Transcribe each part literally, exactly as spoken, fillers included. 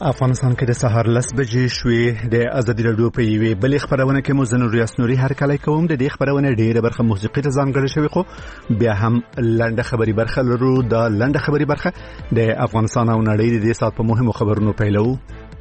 افغانستان کې د سهار لس بجې شوې. د ازادي راډیو په یوې بلې خبرونه کې مو زنور یاسنوري هرکلی کوم. د دې خبرونه ډېره برخه موسیقي ته ځانګړې شوې، خو بیا هم لنډه خبري برخه لرو. د لنډه خبري برخه د افغانستان او نړۍ د دې سات په مهمو خبرونو پیلو.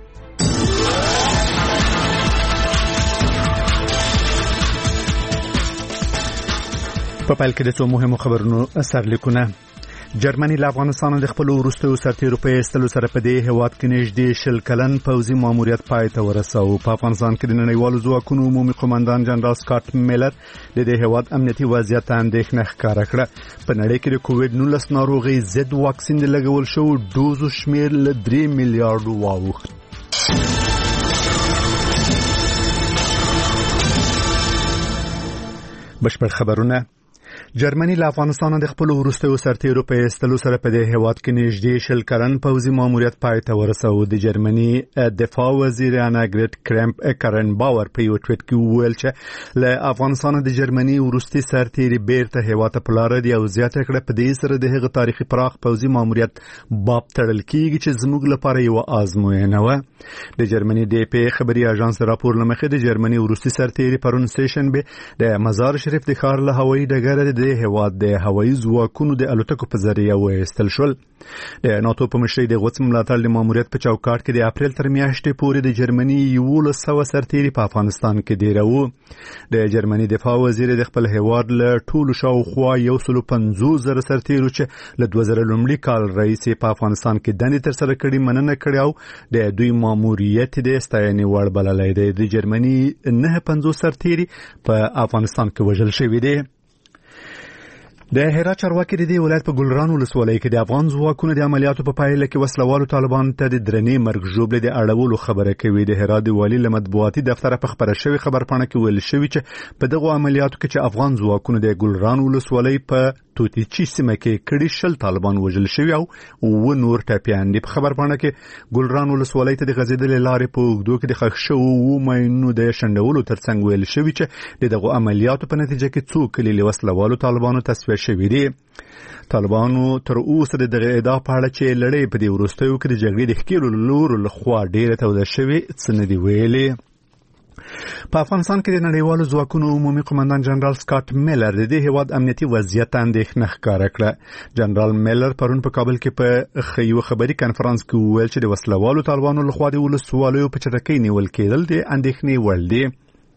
په پیل کې د څو مهمو خبرونو سرلیکونه. جرمني له افغانستان د خپل وروستیو سرتیرو په ایستلو سره په دې هېواد کې نږدې شل کلن پوځي ماموریت پای ته ورساو. په افغانستان کې د نړیوالو ځواکونو عمومي قومندان جنرال سکاټ میلر د دې هېواد امنیتي وضعیت ته اندېښنه ښکاره کړه. په نړۍ کې د کووډ نولس ناروغۍ ضد واکسین د لګول شوو ډوزو شمېر له درې میلیارډو واوښت. بشپړ خبرونه. جرمني له افغانستان د خپل وروستیو سرتیرو په ایستلو سره په دې هېواد کې نږدې شل کلن پوځي ماموریت پای ته ورساو. د جرمني دفاع وزیر اناګریټ کرمپ کرنباور په یو ټویټ کې وویل چې له افغانستان د جرمني وروستي سرتیري بیرته هېواد ته په لاره دي او زیاته کړه په دې سره د هغه تاریخي پراخ پوځي ماموریت باب تړل کیږي چې زموږ لپاره یو آزموینه وه. د جرمني د پی خبري اژانس راپور لمخې د جرمني وروستي سرتیري پرون سټیشن به د مزار شریف د ښار له هوایي ډګره د هېواد د هوایي ځواکونو د الوتکو په ذریعه وایستل شول. د ناتو په مشرۍ د غوڅ ملاتړ د ماموریت په چوکاټ کې د اپریل تر میاشتې پورې د جرمني یولس سوه سرتیري په افغانستان کې دېره وو. د جرمني دفاع وزیر د خپل هېواد له ټولو شاوخوا یو سلو پنځوس زره سرتیرو چې له دوه زره لومړي کال راهیسې په افغانستان کې دندې ترسره کړي مننه کړې او د دوی ماموریت د ستاینې وړ بللی دی. د جرمني نهه پنځوس سرتیري په افغانستان کې وژل شوي دي. د هرات چارواکي د دې ولایت په ګلران ولسوالۍ کې د افغان ځواکونو د عملیاتو په پایله کې وسلوالو طالبانو ته د درنې مرګ ژوبلې د اړولو خبره کوي. د هرات د والي له مطبوعاتي دفتره په خبره شوې خبرپاڼه کې ویل شوي چې په دغو عملیاتو کې چې افغان ځواکونو د ګلران ولسوالۍ په توتیچی سیمه کې کړي شل طالبان وژل شوي او و نور ټپیان دي. په خبرپاڼه کې ګلران ولسوالۍ ته د غځېدلې لارې په اوږدو کې د ښخ شوو اوو ماینونو د شنډولو ترڅنګ ویل شوي چې د دغو عملیاتو په نتیجه کې څو کلي له وسلوالو طالبانو تصفیه شوي دي. طالبانو تر اوسه د دغه ادعا په اړه چې لړۍ په دې وروستیو کې د جګړې د ښکېلو لورو لخوا ډېره توده شوې څه نه دي ویلي. په افغانستان کې د نړیوالو ځواکونو عمومي قومندان جنرال سکاټ میلر د دې هېواد امنیتي وضعیت ته اندېښنه ښکاره کړه. جنرال میلر پرون په کابل کې په یوه خبري کنفرانس کې وویل چې د وسلوالو طالبانو لخوا د ولسوالیو په چټکۍ نیول کېدل د اندېښنې وړ دي.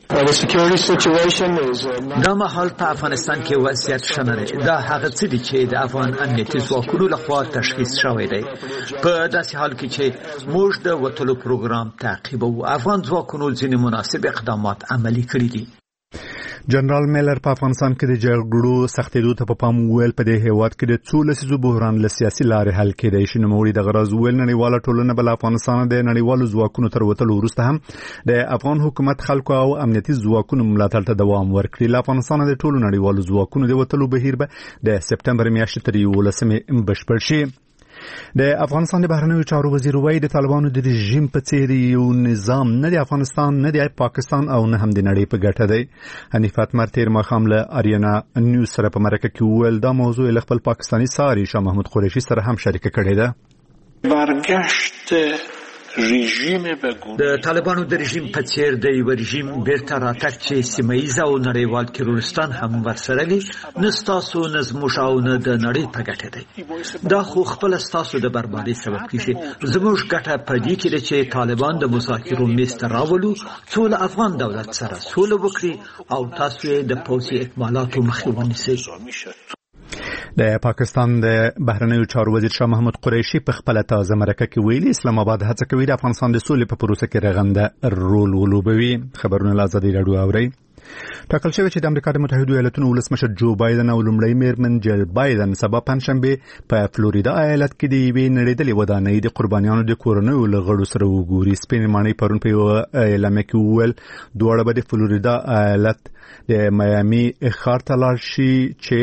دا مهال په افغانستان کې وضعیت ښه نه دی. دا هغه څه دي چې د افغان امنیتي ځواکونو لخوا تشخیص شوی دی. په داسې حال کې چې موږ د وتلو پروګرام تعقیبوو، افغان ځواکونو ځینې مناسب اقدامات عملي کړي دي. جنرال میلر په افغانستان کې د جګړو سختېدو ته په پام وویل په دې هېواد کې د څو لسیزو بحران له سیاسي لارې حل کېدای شي. نوموړي دغه راز وویل نړیواله ټولنه به له افغانستانه د نړیوالو ځواکونو تر وتلو وروسته هم د افغان حکومت خلکو او امنیتي ځواکونو ملاتړ ته دوام ورکړي. له افغانستانه د ټولو نړیوالو ځواکونو د وتلو بهیر به د سپتمبر میاشتې تر یولسمې بشپړ شي. د افغانستان د بهرنیو چارو وزیر وایي د طالبانو د رژیم په څیر یو نظام نه د افغانستان نه د پاکستان او نه هم د نړۍ په ګټه دی. حنیف اتمر تیر ماښام له اریانا نیوز سره په مرکه کې وویل دا موضوع له خپل پاکستاني ساري شاه محمود قریشي سره هم شریکه کړې ده. برگشت رژیم بگو د طالبانو د رژیم په څیر د یو رژیم بیرته راتګ چې سیمه‌ایز او نړیوال تروریستان هم ورسره وي نه ستاسو نه زموږ او نه د نړۍ په ګټه دی. دا خو خپل ستاسو د بربادۍ سبب کیږي. زموږ ګټه په دې کې ده چې طالبان د مذاکرو میز ته راولو، څو له افغان دولت سره سوله وکړي او تاسو یې د پوځي اکمالاتو مخه ونیسئ. د پاکستان د بهرنیو چارو وزیر شاه محمود قریشي په خپل تازه مرکه کې ویلي اسلام آباد هڅه کوي د افغانستان د سولې په پروسه کې رغنده رول ولوبوي. خبرونه له ازادي راډیو اوري. ټاکل شوی چې د امریکا د متحدو ایالاتونو ولسمشر جو بایدن او لومړی میرمن جل بایدن سبا پنځشنبه په فلوریدا ایالت کې د یوې نړیدلې ودانۍ د قربانیانو د کورنیو له غړو سره وګوري. سپینې ماڼۍ پرون په یوه اعلامیه کې وویل دواړه به د فلوریدا ایالت د میامي ښار ته لاړ شي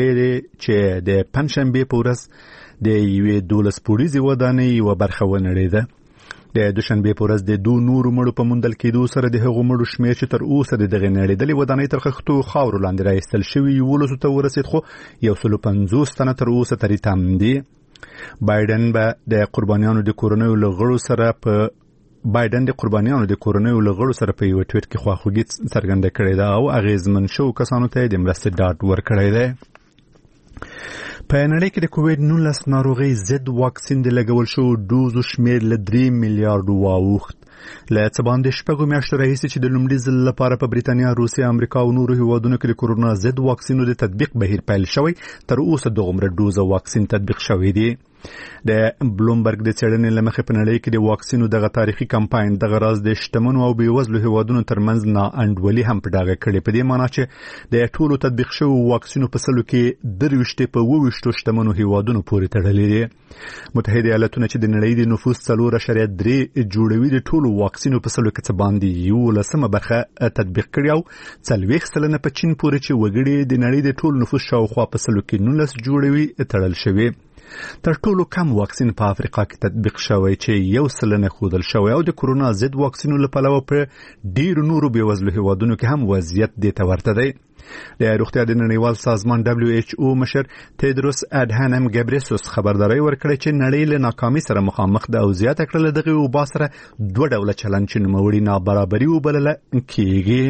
چې د پنځشنبه په ورځ د یوې دولس پوړیزې ودانۍ یوه برخه ونړېده. د دوشنبه په ورځ د دوه نورو مړو په موندل کېدو سره د هغو مړو شمېر چې تر اوسه د دغې نړېدلې ودانۍ تر خښتو خاورو لاندې راایستل شوي یولسو ته ورسېد، خو یو سلو پنځوس تنه تر اوسه ترې تم دي. بایدن به د قربانیانو د کورنیو له غړو سره په بایدن د قربانیانو د کورنیو لغړو سره په یو ټویټ کې خواخوږي څرګنده کړې ده او اغیزمن شو کسانو ته د مرستې ډاډ ورکړی دی. په نړۍ کې د کووډ نولس ناروغي ضد واکسین د لګول شو ډوزو شمېر له درې میلیارډ واوښت. له څه باندې شپږو میاشتو راهیسې چې د لومړي ځل لپاره په بریتانیا، روسیه، امریکا او نورو هیوادونو کې د کورونا ضد واکسینو د تطبیق بهیر پیل شوی، تر اوسه دغومره ډوزه واکسین تطبیق شوی دی. د بلومبرګ د څېړنې له مخې په نړۍ کې د واکسینو دغه تاریخي کمپاین دغه راز د شتمنو او بېوزلو هیوادونو ترمنځ ناانډولي هم په ډاګه کړې، په دې معنا چې د ټولو تطبیق شویو واکسینو په سلو کې درویشتې په اووه ویشتو شتمنو هیوادونو پورې تړلې دي. متحده ایالتونه چې د نړۍ د نفوس څلور اعشاریه درې جوړوي د ټولو واکسینو په سلو کې څه باندې یولسمه برخه تطبیق کړې او څلوېښت سلنه په چین پورې چې وګړي د نړۍ د ټول نفوس شاوخوا په سلو کې نولس جوړوي تړل شوي. تر ټولو کم واکسین په افریقا کې تطبیق شوی چې یو سلنه ښودل شوی او د کورونا ضد واکسینو له پلوه په ډیرو نورو بېوزلو هیوادونو کې هم وضعیت دې ته ورته دی. د روغتیا د نړیوال سازمان دبلیو ایچ او مشر تیدروس اډهانم ګبریسوس خبرداري ورکړه چې نړۍ له ناکامۍ سره مخامخ ده او زیاته کړله دغه وبا سره دوه ډوله چلند چې نوموړي نابرابري وبلله کېږي.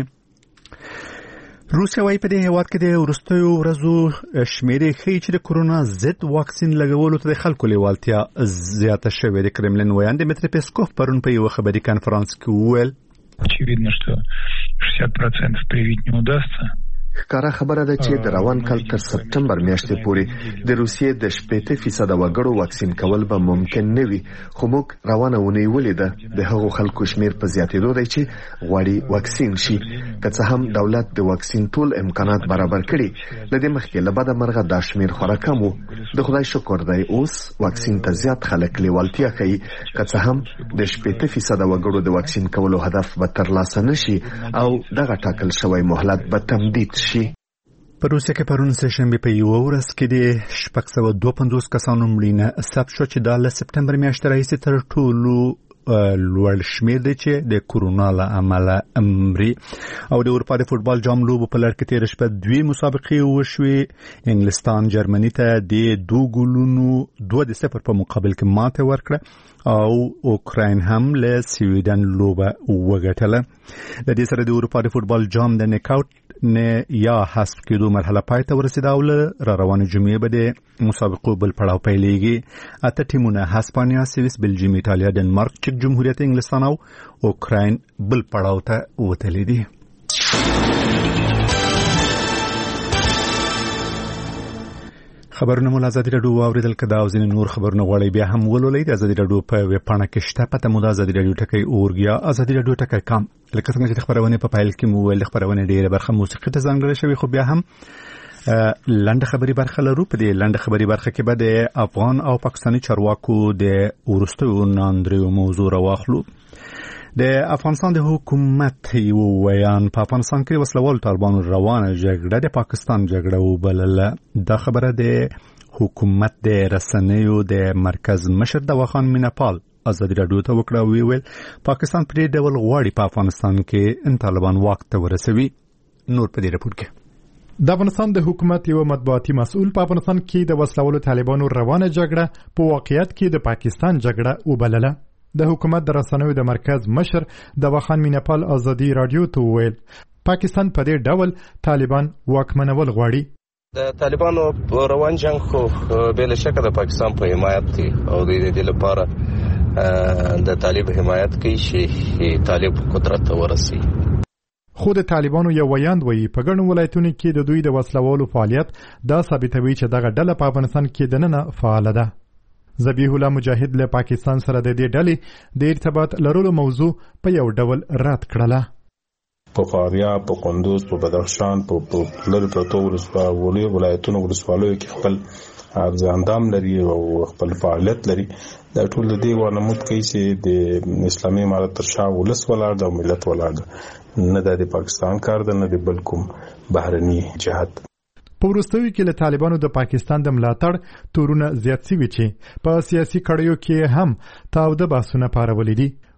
روسیه وايي په دې هیواد کې د وروستیو ورځو شمیرې ښیي چې د کورونا ضد واکسین لګولو ته د خلکو لیوالتیا زیاته شوې. د کرملین ویان دمیتری پیسکوف پرون په یوه خبري کنفرانس کې وویل очевидно, что шестьдесят процентов привить не удастся. ښکاره خبره ده چې د روان کال تر سپټمبر میاشتې پورې د روسیې د شپېته فیصده وګړو واکسین کول به ممکن نه وي، خو موږ روانه ونې ولیده د هغو خلکو شمیر په زیاتېدو دی چې غواړي واکسین شي. که څه هم دولت د واکسین ټول امکانات برابر کړي، له دې مخکې له بده مرغه دا شمیر خورا کم و. د خدای شکر دی اوس واکسین ته زیات خلک لیوالتیا ښیي. که څه هم د شپېته فیصده وګړو د واکسین کولو هدف به ترلاسه نشي او دغه ټاکل شوی مهلت به تمدید شي. په روسیه کې پرون سه شنبه په یوه ورځ کې د شپږ سوه دوه پنځوس کسانو مړینه ثبت شو چې دا له سپټمبر میاشتې راهیسې تر ټولو لوړ شمیر دی چې د کورونا له امله مري. او د اروپا د فوټبال جام لوبو په لړ کې تېره شپه دوې مسابقې وشوې. انګلستان جرمني ته د دوه ګولونو دوه د صفر په مقابل کې ماته ورکړه او اوکراین هم له سویډن لوبه وګټله. د دې سره د اروپا د فوټبال جام د نکاوټ نه یا حذف کېدو مرحله پای ته ورسېده او له را روانې جمعې به د مسابقو بل پړاو پیلېږي. اته ټیمونه هسپانیا، سویس، بلجیم، ایټالیا، ډنمارک، چک جمهوریت، انګلستان او اوکراین بل پړاو ته وتلي دي. خبرونه مو ازادي راډیو واوریدل کدا او ځینې نور خبرونه غواړئ بیا هم ولولئ. د ازادي راډیو په ویب پاڼه کې شته، پته مو د ازادي راډیو ټکی اورګیا ازادي راډیو ټکی کام. لکه څنګه چې خبرونه په فایل کې مو ویل خبرونه ډیره برخه موسیقي ته ځانګړې شوی، خو بیا هم لنډه خبري برخه لرو. په دې لنډه خبري برخه کې به د افغان او پاکستاني چارواکو د وروستیو ناندریو موضوع راواخلو. د افغانستان د حکومت یو ویان په افغانستان کې وسلوال طالبانو روانه جګړه د پاکستان جګړه وبلله. دا خبره د حکومت د رسنیو د مرکز مشر دواخان میناپال ازادي راډیو ته وکړه او ویل پاکستان په دې ډول غواړي په افغانستان کې ان طالبان واک ته ورسوي. نور په دې رپورټ کې د افغانستان د حکومت یو مطبوعاتي مسؤل په افغانستان کې د وسلوال طالبانو روانه جګړه په واقعیت کې د پاکستان جګړه وبلله. د حکومت د رسنیو د مرکز مشر دواخان میناپال ازادي راډیو ته ویل پاکستان په دې ډول طالبان واکمنول غواړي. د طالبانو روان جنگ خو بل شکه د پاکستان په حمایت دی او د دې لپاره د طالب حمایت کوي چې طالب قدرت ته ورسي. خو د طالبانو یو ویاند وایي په ګڼو ولایتونو کې د دوی د وسلوالو فعالیت دا ثابتوي چې دغه ډله په افغانستان کې دننه فعال ده. ذبیح الله مجاهد له پاکستان سره د دې ډلې د ارتباط لرلو موضوع په یو ډول رد کړله. په فاریاب، په قندوز، په بدخشان، په لری پروتو ولسوالۍ ولایتونو ولسوالیو کې خپل ارزاندام لري او خپل فعالیت لري. دا ټول د دې وانمود کوي چې د اسلامي امارت تر شا ولس ولاړ د ملت ولاړ نه د پاکستان کار ده نه د بل کوم بهرني جهاد. په وروستیو کې له طالبانو د پاکستان د ملاتړ تورونه زیات شوي چې په سیاسي کړیو کې هم تاوده بحثونه پارولي دي.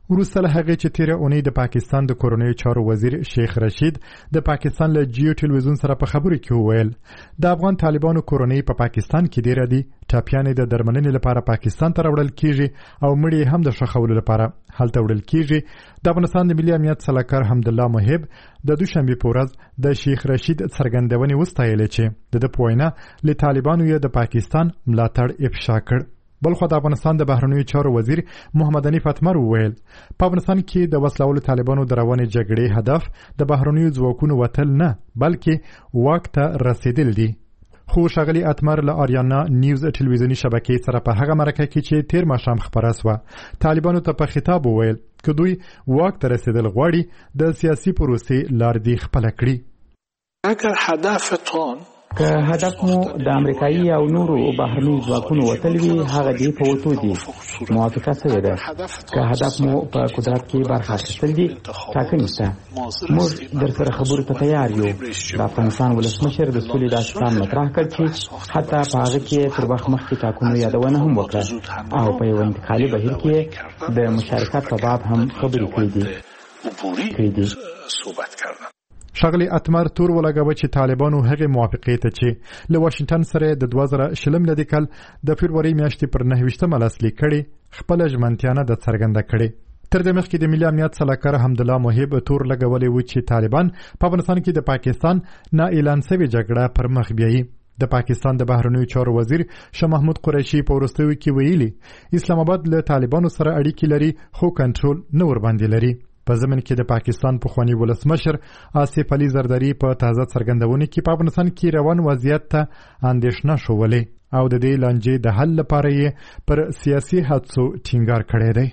وروسته له هغې چې تیره اونۍ د پاکستان د کورنیو چارو وزیر شیخ رشید د پاکستان له جیو ټلویزیون سره په خبرو کې وویل د افغان طالبانو کورنۍ په پاکستان کې ډیره دي، ټاپیانې د درملنې لپاره پاکستان ته راوړل کیږي او مړي هم د ښخولو لپاره هلته وړل کیږي. د افغانستان د ملي امنیت سلاکار حمدالله محب د دوشنبه په ورځ د شیخ رشید څرګندونې وستایلې چې د ده په وینا له طالبانو یې د پاکستان ملاتړ افشا کړ. بلخو د افغانستان د بهرنیو چارو وزیر محمد حنیف اتمر وویل په افغانستان کې د وسلوالو طالبانو د روانې جګړې هدف د بهرنیو ځواکونو وتل نه بلکې واک ته رسیدل دي. خو ښاغلي اتمر له آریانا نیوز ټلویزیوني شبکې سره په هغه مرکه کې چې تیر ماښام خپره سوه طالبانو ته په خطاب وویل که دوی واک ته رسیدل غواړي د سیاسي پروسې لار دې خپله کړي. اگر هدفتون که هدف مو د امریکایي او نورو بهرنیو ځواکونو وتل وي هغه دې په وتو دي. موافقه شوې ده. که هدف مو په قدرت کې برخه اخیستل دي ټاکنې شته. موږ در سره خبرو ته تیار یو. د افغانستان ولسمشر د سولې داسې پلان مطرح کړ چې حتی په هغه کې تر وخت مخکې ټاکنو یادونه هم وکړه او په یو انتقالي بهیر کې د مشارکت په باب هم خبرې کړې دي. ښاغلي اتمر تور ولګاوه چې طالبانو هغې موافقې ته چې له واشنګټن سره د دوه زره شلم لدې کال د فبروري میاشتې پر نهه ویشتمه لاسلیک کړې خپله ژمنتیا نه ده څرګنده کړې. تر دې مخکې د ملي امنیت سلاکار حمدالله محب تور لګولی و چې طالبان په افغانستان کې د پاکستان نا اعلان سوې جګړه پر مخ بیایي. د پاکستان د بهرنیو چارو وزیر شاه محمود قریشي په وروستیو کې ویلي اسلام آباد له طالبانو سره اړیکې لري خو کنټرول نه ورباندې لري. په ضمن کې د پاکستان پخوانی ولسمشر آصف علي زرداری په تازه څرګندونه کې په افغانستان کې روان وضعیت ته اندېښنه شولې او د دې لانجې د حل لپاره یې پر سیاسي هڅو ټینګار کړی دی.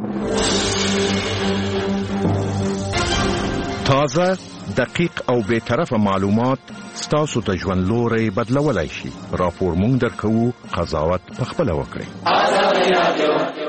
تازه دقیق او بے طرفه معلومات ستاسو ته ژوند لوري بدلولای شي. راپور مونږ درکو، قضاوت پخپله وکړئ.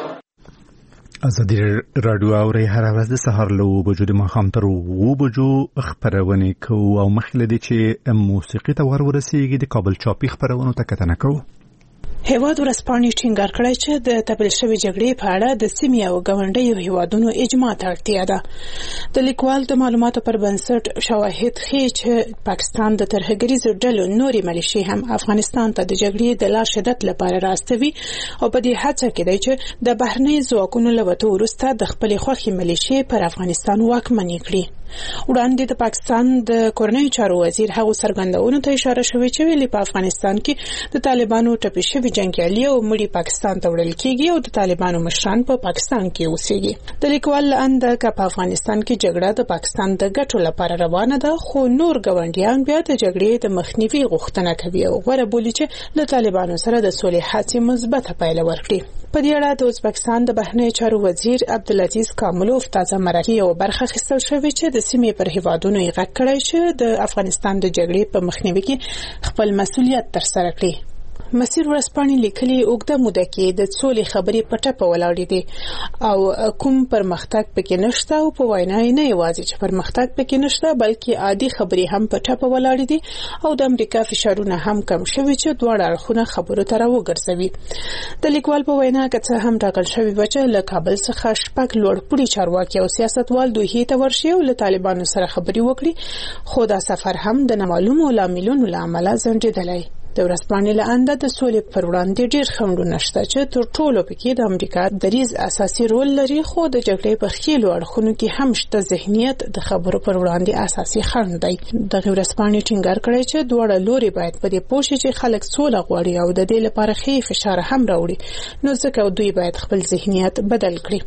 ازادي راډیو اوري هر ورځ د سهار له بجو د ماښام تر اوه بجو خبرونه کوو او مخکې له دې چې موسیقي ته ور ورسیږي د کابل چاپی خبرونه ته کتنه کوو. هیواد ورځپاڼې ټینګار کړی چې د تپل شوې جګړې په اړه د سیمې او ګاونډیو هیوادونو اجماع ته اړتیا ده. د لیکوال د معلوماتو پر بنسټ شواهد ښیي چې پاکستان د ترهګریزو ډلو نورې ملیشې هم افغانستان ته د جګړې د لا شدت لپاره راستوي او په دې هڅه کې دی چې د بهرنیو ځواکونو له وتو وروسته د خپلې خوښې ملیشې پر افغانستان واکمنې کړي. وړاندې د پاکستان د کورنیو چارو وزیر هغو څرګندونو ته اشاره شوې چې ویلي په افغانستان کې د طالبانو ټپي شوي جنګیالي او مړي پاکستان ته وړل کیږي او د طالبانو مشران په پاکستان کې اوسېږي. د لیکوال لاندې که په افغانستان کې جګړه د پاکستان د ګټو لپاره روانه ده خو نور ګاونډیان بیا د جګړې د مخنیوي غوښتنه کوي او غوره بولي چې له طالبانو سره د سولې هڅې مثبته پایله ورکړي. په دې اړه د ازبکستان د بهرنیو چارو وزیر عبدالعزیز کاملوف تازه مرکه یو برخه اخیستل شوې چې د سیمې پر هیوادونو یې غږ کړی چې د افغانستان د جګړې په مخنیوي کې خپل مسؤلیت ترسره کړي. مسیر ورځپاڼې لیکلي اوږده موده کې د سولې خبرې په ټپه ولاړې دي او کوم پرمختګ پکې نشته او په وینا یې نه یوازې چې پرمختګ پکې نشته بلکې عادي خبرې هم په ټپه ولاړې دي او د امریکا فشارونه هم کم شوي چې دواړه اړخونه خبرو ته راوګرځوي. د لیکوال په وینا که څه هم ټاکل شوي وه چې له کابل څخه شپږ لوړپوړي چارواکي او سیاستوال دوحې ته ورشي او له طالبانو سره خبرې وکړي خو دا سفر هم د نامعلومو لاملونو له امله ځنډېدلی. د ورځپاڼې له انده د سولې پر وړاندې ډېر خنډونه شته چې تر ټولو پکې د امریکا دریځ اساسي رول لري خو د جګړې په ښکېلو اړخونو کې هم شته ذهنیت د خبرو پر وړاندې اساسي خنډ دی. دغه ورځپاڼې ټینګار کړی چې دواړه لوري باید په دې پوه شي چې خلک سوله غواړي او د دې لپاره ښې فشار هم راوړي نو ځکه دوی باید خپل ذهنیت بدل کړي.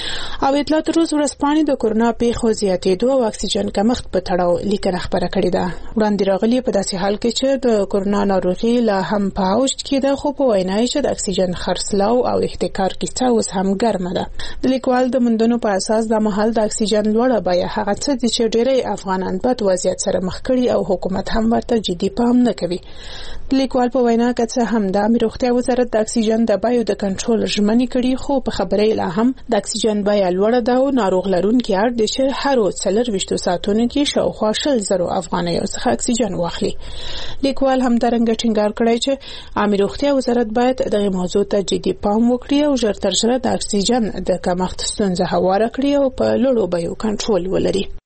او اطلاعات روز ورځپاڼې د کورونا پیښو زیاتېدو او اکسیجن کمښت په تړاو لیکنه خپره کړې ده. وړاندې راغلي په داسې حال کې چې د کورونا ناروغي لا هم په اوج کې ده خو په وینا یې چې د اکسیجن خرڅلاو او احتکار کیسه اوس هم ګرمه ده. د لیکوال د موندنو په اساس د مهال د اکسیجن لوړه بیه هغه څه دي چې ډېری افغانان بد وضعیت سره مخ کړي او حکومت هم ورته جدي پام نه کوي. د لیکوال په وینا که څه هم د روغتیا وزارت د اکسیجن د بیو د کنټرول ژمنې کړي خو په خبرې لا هم د اکسیجن بیه لوړه ده او ناروغ لرونکي اړ دي چې هر څلور ویشتو ساعتونو کې شاوخوا شل زره افغانیو څخه اکسیجن واخلي. لیکوال همدارنګه ټینګار کړی چې عامه روغتیا وزارت باید دغه موضوع ته جدي پام وکړي او ژر تر ژره د اکسیجن د کمښت ستونزه هواره کړي او په لوړو بیو کنټرول ولري.